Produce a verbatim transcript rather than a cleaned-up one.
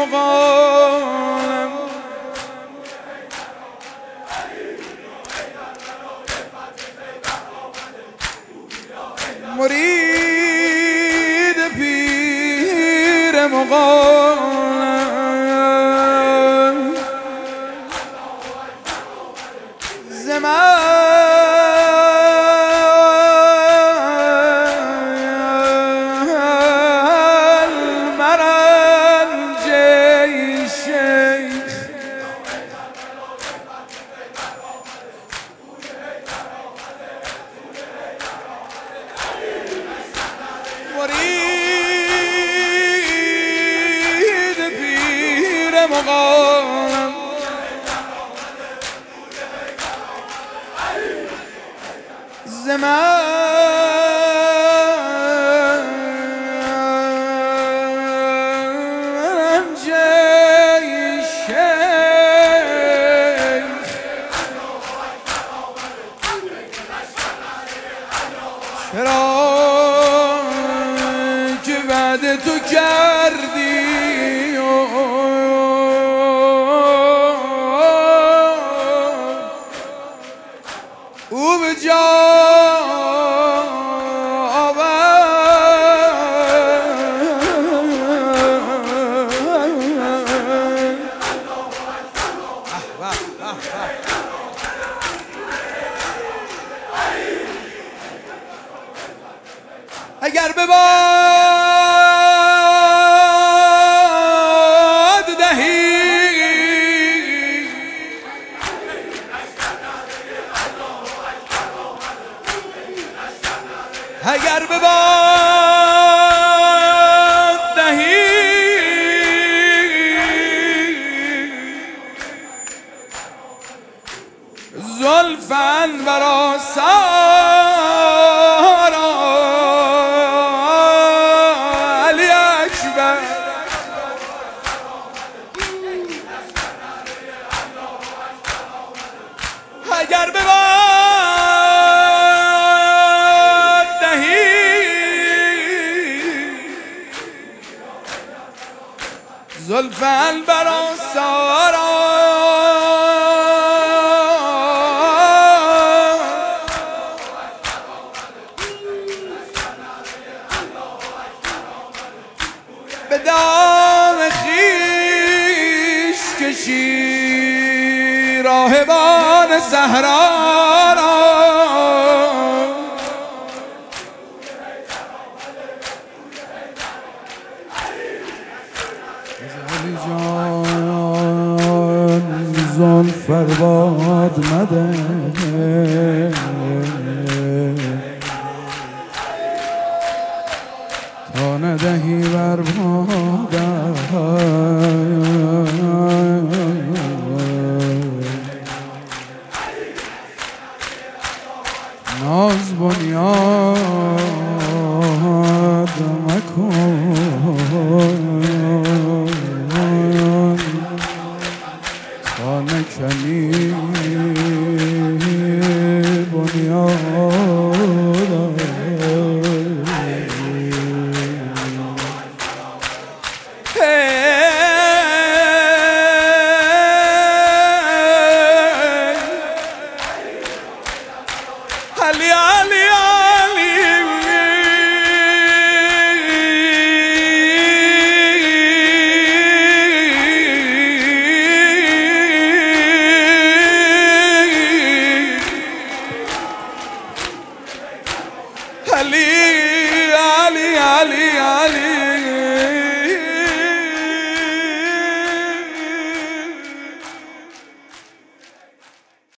مقام مرید پیر مقام زمان مرید پیر مقام زمان جای شیخ چرا وعده تو کردی او به جا اگر به باد دهی اگر به باد دهی زلفاً برا اگر به باد دهی زلفاً برا سارا به دام خویش کشی راهبان صحرا را علی جان زلف باد مده تا ندهی بر بادم ناز بنیاد مکن تا نکنی بنیاد علی علی علی علی علی علی علی